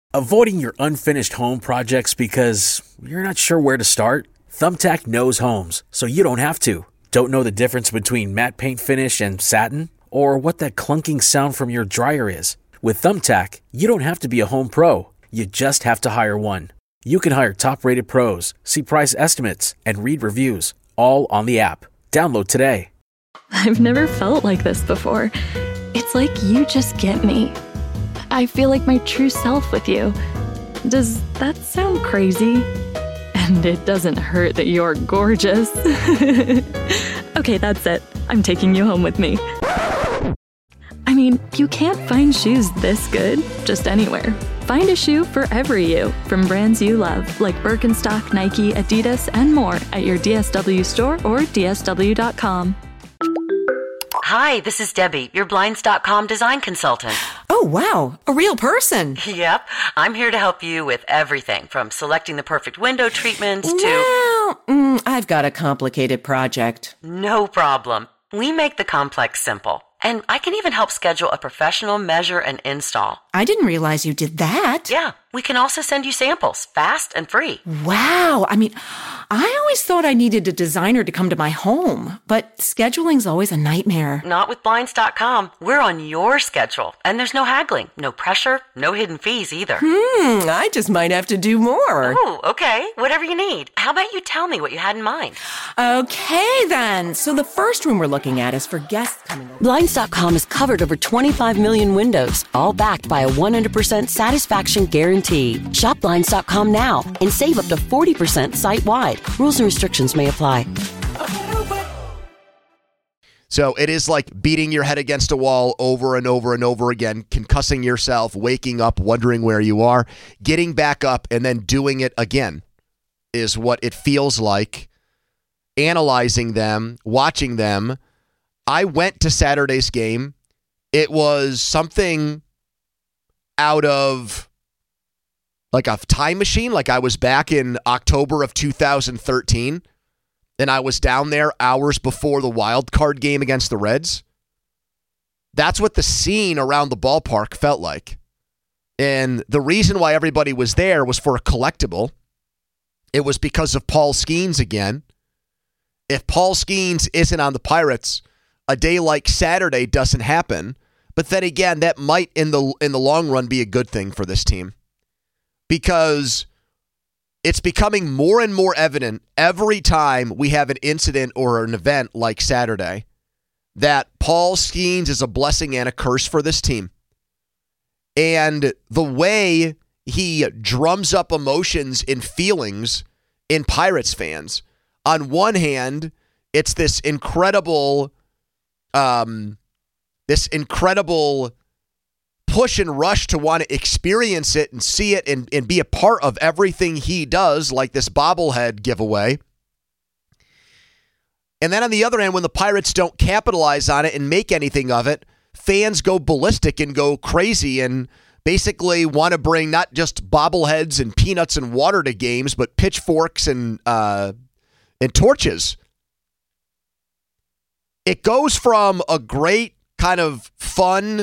Avoiding your unfinished home projects because you're not sure where to start? Thumbtack knows homes, so you don't have to. Don't know the difference between matte paint finish and satin? Or what that clunking sound from your dryer is? With Thumbtack, you don't have to be a home pro. You just have to hire one. You can hire top-rated pros, see price estimates, and read reviews, all on the app. Download today. I've never felt like this before. It's like you just get me. I feel like my true self with you. Does that sound crazy? And it doesn't hurt that you're gorgeous. Okay, that's it. I'm taking you home with me. I mean, you can't find shoes this good just anywhere. Find a shoe for every you from brands you love, like Birkenstock, Nike, Adidas, and more at your DSW store or DSW.com. Hi, this is Debbie, your Blinds.com design consultant. Oh, wow. A real person. Yep. I'm here to help you with everything from selecting the perfect window treatments to... Well, I've got a complicated project. No problem. We make the complex simple. And I can even help schedule a professional measure and install. I didn't realize you did that. Yeah. We can also send you samples, fast and free. Wow. I mean, I always thought I needed a designer to come to my home, but scheduling's always a nightmare. Not with Blinds.com. We're on your schedule, and there's no haggling, no pressure, no hidden fees either. I just might have to do more. Oh, okay. Whatever you need. How about you tell me what you had in mind? Okay, then. So the first room we're looking at is for guests coming over. Blinds.com has covered over 25 million windows, all backed by a 100% satisfaction guarantee. Shop Blinds.com now and save up to 40% site-wide. Rules and restrictions may apply. So it is like beating your head against a wall over and over and over again, concussing yourself, waking up, wondering where you are, getting back up, and then doing it again is what it feels like. Analyzing them, watching them. I went to Saturday's game. It was something out of like a time machine. Like I was back in October of 2013, and I was down there hours before the wild card game against the Reds. That's what the scene around the ballpark felt like. And the reason why everybody was there was for a collectible. It was because of Paul Skeens again. If Paul Skeens isn't on the Pirates, a day like Saturday doesn't happen. But then again, that might in the long run be a good thing for this team. Because it's becoming more and more evident every time we have an incident or an event like Saturday that Paul Skeens is a blessing and a curse for this team. And the way he drums up emotions and feelings in Pirates fans. On one hand, it's this incredible push and rush to want to experience it and see it and be a part of everything he does, like this bobblehead giveaway. And then on the other hand, when the Pirates don't capitalize on it and make anything of it, fans go ballistic and go crazy and basically want to bring not just bobbleheads and peanuts and water to games, but pitchforks and torches. It goes from a great kind of fun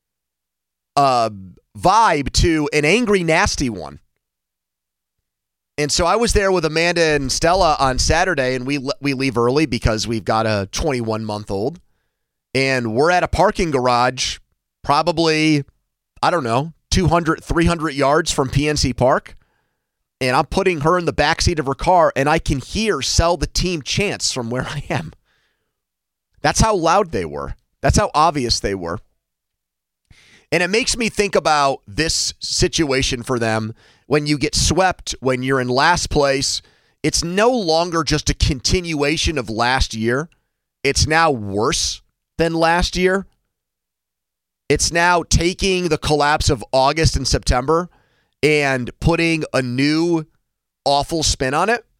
vibe to an angry, nasty one. And so I was there with Amanda and Stella on Saturday, and we leave early because we've got a 21-month-old. And we're at a parking garage, probably, 200, 300 yards from PNC Park. And I'm putting her in the backseat of her car, and I can hear Sell the Team chants from where I am. That's how loud they were. That's how obvious they were. And it makes me think about this situation for them. When you get swept, when you're in last place, it's no longer just a continuation of last year. It's now worse than last year. It's now taking the collapse of August and September and putting a new awful spin on it.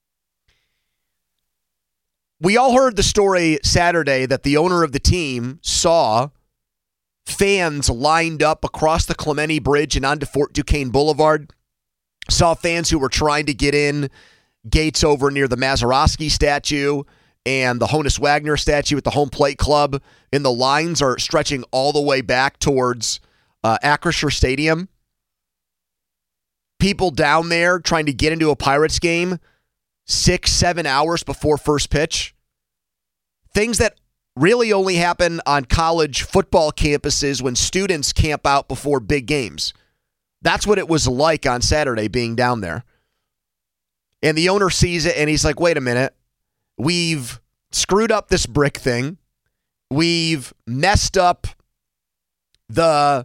We all heard the story Saturday that the owner of the team saw fans lined up across the Clemente Bridge and onto Fort Duquesne Boulevard. Saw fans who were trying to get in gates over near the Mazeroski statue and the Honus Wagner statue at the Home Plate Club. And the lines are stretching all the way back towards Acrisure Stadium. people down there trying to get into a Pirates game 6-7 hours before first pitch. Things that really only happen on college football campuses when students camp out before big games. That's what it was like on Saturday being down there. And the owner sees it and he's like, wait a minute. We've screwed up this brick thing. We've messed up the...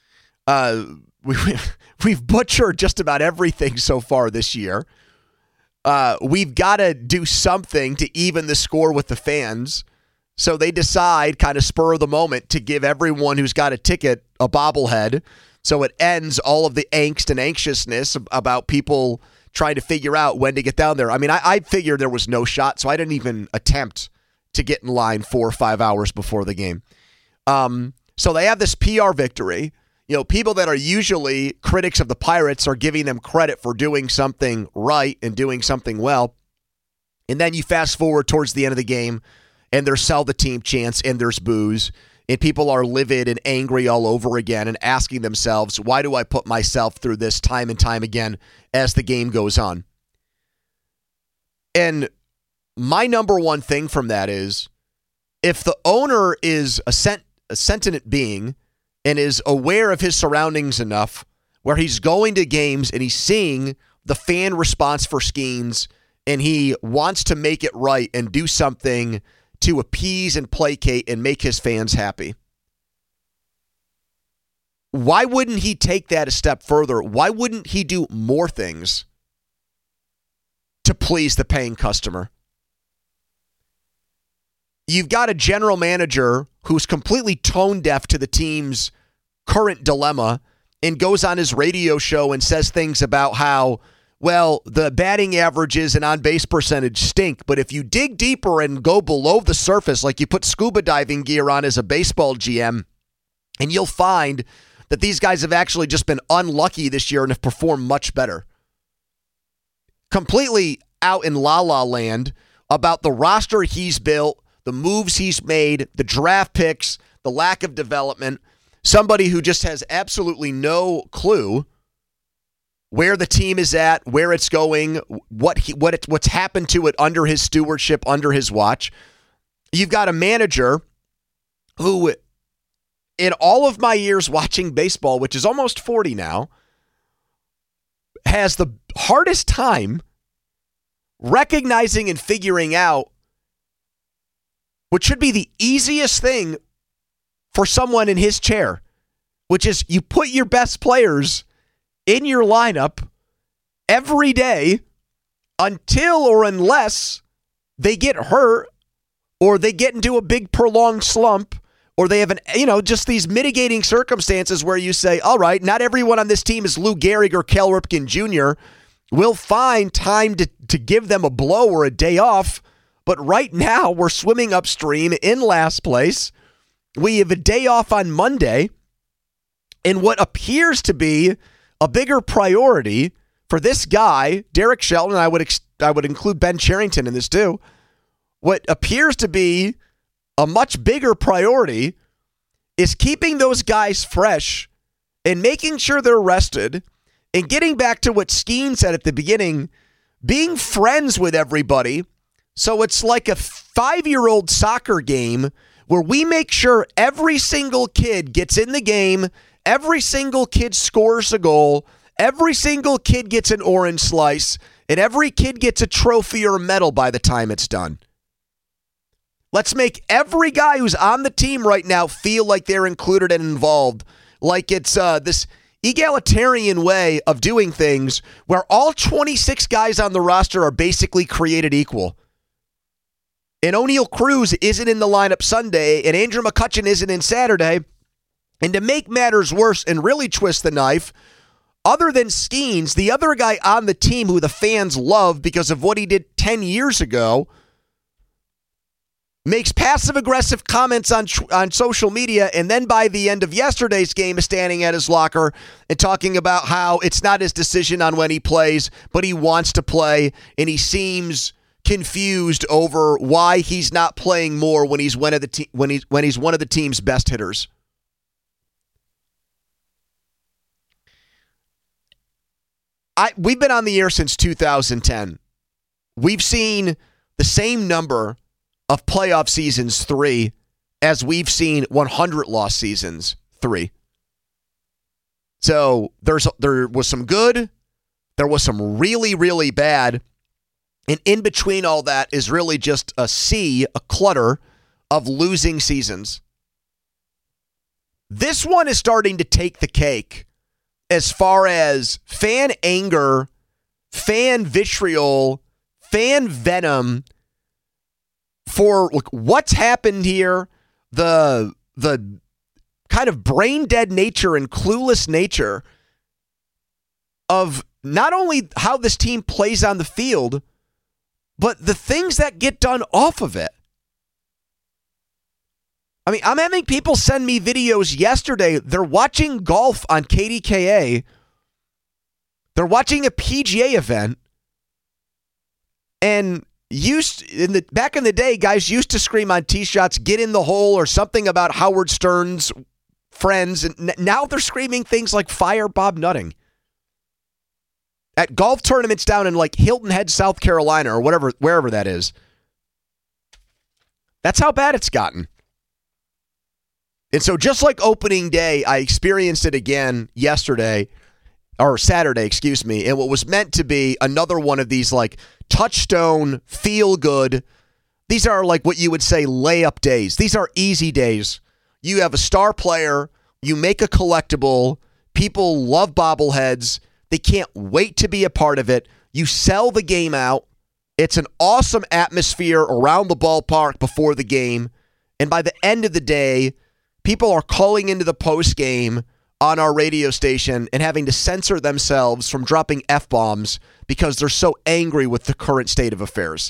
We've butchered just about everything so far this year. We've got to do something to even the score with the fans. So they decide, kind of spur of the moment, to give everyone who's got a ticket a bobblehead. So it ends all of the angst and anxiousness about people trying to figure out when to get down there. I mean, I figured there was no shot, so I didn't even attempt to get in line 4 or 5 hours before the game. So they have this PR victory. You know, people that are usually critics of the Pirates are giving them credit for doing something right and doing something well. And then you fast forward towards the end of the game, and there's sell the team chants, and there's boos, and people are livid and angry all over again and asking themselves, why do I put myself through this time and time again as the game goes on? And my number one thing from that is, if the owner is a sentient being and is aware of his surroundings enough where he's going to games and he's seeing the fan response for Skeens and he wants to make it right and do something to appease and placate and make his fans happy, why wouldn't he take that a step further? Why wouldn't he do more things to please the paying customer? You've got a general manager who's completely tone deaf to the team's current dilemma and goes on his radio show and says things about how, well, the batting averages and on-base percentage stink, but if you dig deeper and go below the surface, like you put scuba diving gear on as a baseball GM, and you'll find that these guys have actually just been unlucky this year and have performed much better. Completely out in la-la land about the roster he's built, the moves he's made, the draft picks, the lack of development. Somebody who just has absolutely no clue where the team is at, where it's going, what's happened to it under his stewardship, under his watch. You've got a manager who, in all of my years watching baseball, which is almost 40 now, has the hardest time recognizing and figuring out what should be the easiest thing for someone in his chair, which is you put your best players in your lineup every day until or unless they get hurt or they get into a big prolonged slump or they have just these mitigating circumstances where you say, all right, not everyone on this team is Lou Gehrig or Cal Ripken Jr. We'll find time to give them a blow or a day off. But right now, we're swimming upstream in last place. We have a day off on Monday. And what appears to be a bigger priority for this guy, Derek Shelton, and I would include Ben Cherington in this too, what appears to be a much bigger priority is keeping those guys fresh and making sure they're rested and getting back to what Skeen said at the beginning, being friends with everybody. So it's like a 5-year-old soccer game where we make sure every single kid gets in the game, every single kid scores a goal, every single kid gets an orange slice, and every kid gets a trophy or a medal by the time it's done. Let's make every guy who's on the team right now feel like they're included and involved, like it's this egalitarian way of doing things where all 26 guys on the roster are basically created equal. And O'Neal Cruz isn't in the lineup Sunday, and Andrew McCutchen isn't in Saturday. And to make matters worse and really twist the knife, other than Skeens, the other guy on the team who the fans love because of what he did 10 years ago, makes passive-aggressive comments on social media, and then by the end of yesterday's game is standing at his locker and talking about how it's not his decision on when he plays, but he wants to play, and he seems confused over why he's not playing more when he's one of the team's best hitters. we've been on the air since 2010. We've seen the same number of playoff seasons, 3, as we've seen 100-loss seasons, 3. So there was some good, there was some really, really bad, and in between all that is really just a clutter of losing seasons. This one is starting to take the cake as far as fan anger, fan vitriol, fan venom for what's happened here, the kind of brain dead nature and clueless nature of not only how this team plays on the field, but the things that get done off of it. I mean, I'm having people send me videos yesterday. They're watching golf on KDKA. They're watching a PGA event. And back in the day, guys used to scream on tee shots, "Get in the hole," or something about Howard Stern's friends. And now they're screaming things like "Fire Bob Nutting" at golf tournaments down in like Hilton Head, South Carolina, or wherever that is. That's how bad it's gotten. And so just like opening day, I experienced it again Saturday, and what was meant to be another one of these like touchstone, feel good. These are like what you would say layup days. These are easy days. You have a star player, you make a collectible, people love bobbleheads, they can't wait to be a part of it. You sell the game out. It's an awesome atmosphere around the ballpark before the game. And by the end of the day, people are calling into the post game on our radio station and having to censor themselves from dropping F-bombs because they're so angry with the current state of affairs.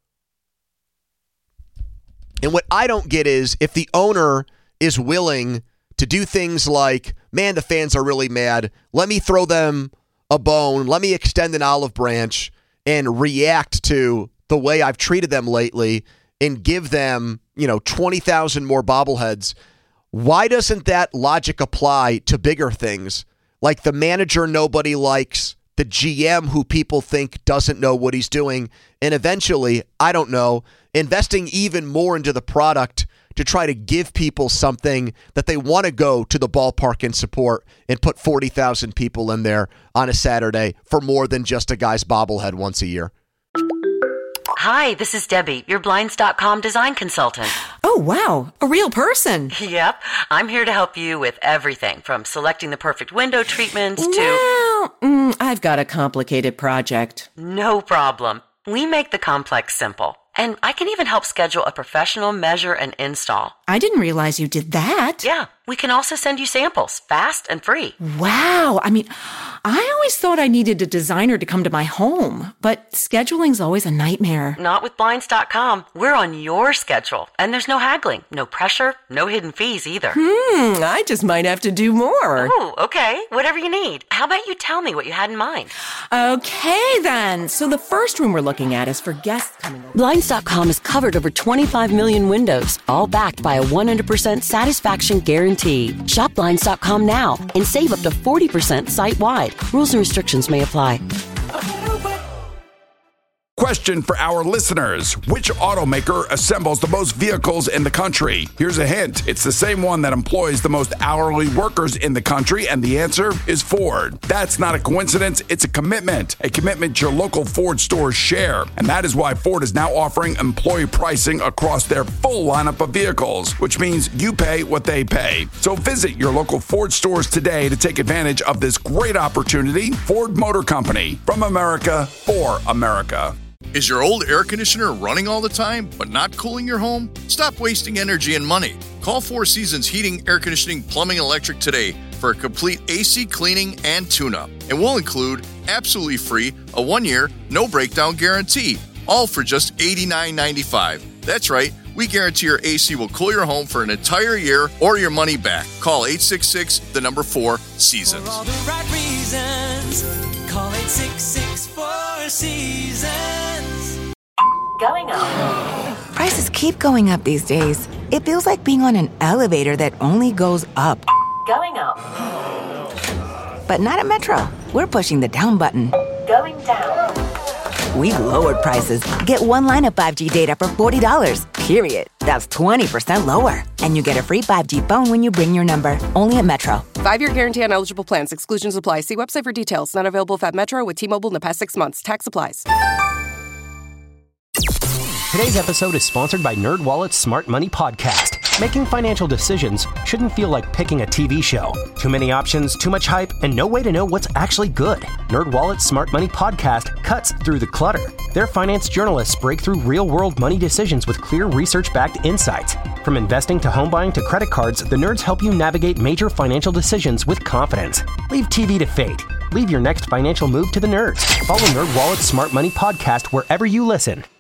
And what I don't get is if the owner is willing to do things like, man, the fans are really mad, let me throw them a bone, let me extend an olive branch and react to the way I've treated them lately and give them, 20,000 more bobbleheads. Why doesn't that logic apply to bigger things like the manager nobody likes, the GM who people think doesn't know what he's doing, and eventually, I don't know, investing even more into the product to try to give people something that they want to go to the ballpark and support and put 40,000 people in there on a Saturday for more than just a guy's bobblehead once a year? Hi, this is Debbie, your Blinds.com design consultant. Oh, wow. A real person. Yep. I'm here to help you with everything from selecting the perfect window treatments to... Well, I've got a complicated project. No problem. We make the complex simple. And I can even help schedule a professional measure and install. I didn't realize you did that. Yeah. We can also send you samples, fast and free. Wow. I mean, I always thought I needed a designer to come to my home, but scheduling's always a nightmare. Not with Blinds.com. We're on your schedule, and there's no haggling, no pressure, no hidden fees either. I just might have to do more. Oh, okay. Whatever you need. How about you tell me what you had in mind? Okay, then. So the first room we're looking at is for guests coming over. Blinds.com has covered over 25 million windows, all backed by a 100% satisfaction guarantee. Shop Blinds.com now and save up to 40% site-wide. Rules and restrictions may apply. Question for our listeners. Which automaker assembles the most vehicles in the country? Here's a hint. It's the same one that employs the most hourly workers in the country, and the answer is Ford. That's not a coincidence. It's a commitment your local Ford stores share. And that is why Ford is now offering employee pricing across their full lineup of vehicles, which means you pay what they pay. So visit your local Ford stores today to take advantage of this great opportunity. Ford Motor Company, from America for America. Is your old air conditioner running all the time, but not cooling your home? Stop wasting energy and money. Call Four Seasons Heating, Air Conditioning, Plumbing, and Electric today for a complete AC cleaning and tune-up. And we'll include, absolutely free, a 1-year, no-breakdown guarantee, all for just $89.95. That's right, we guarantee your AC will cool your home for an entire year or your money back. Call 866-4-SEASONS. For all the right reasons, call 866-4-SEASONS. Going up. Prices keep going up these days. It feels like being on an elevator that only goes up. Going up. But not at Metro. we're pushing the down button. Going down. We've lowered prices. Get one line of 5G data for $40, period. That's 20% lower. And you get a free 5G phone when you bring your number. Only at Metro. 5-year guarantee on eligible plans. Exclusions apply. See website for details. Not available at Metro with T-Mobile in the past 6 months. Tax applies. Today's episode is sponsored by NerdWallet's Smart Money Podcast. Making financial decisions shouldn't feel like picking a TV show. Too many options, too much hype, and no way to know what's actually good. NerdWallet's Smart Money Podcast cuts through the clutter. Their finance journalists break through real-world money decisions with clear research-backed insights. From investing to home buying to credit cards, the nerds help you navigate major financial decisions with confidence. Leave TV to fate. Leave your next financial move to the nerds. Follow NerdWallet's Smart Money Podcast wherever you listen.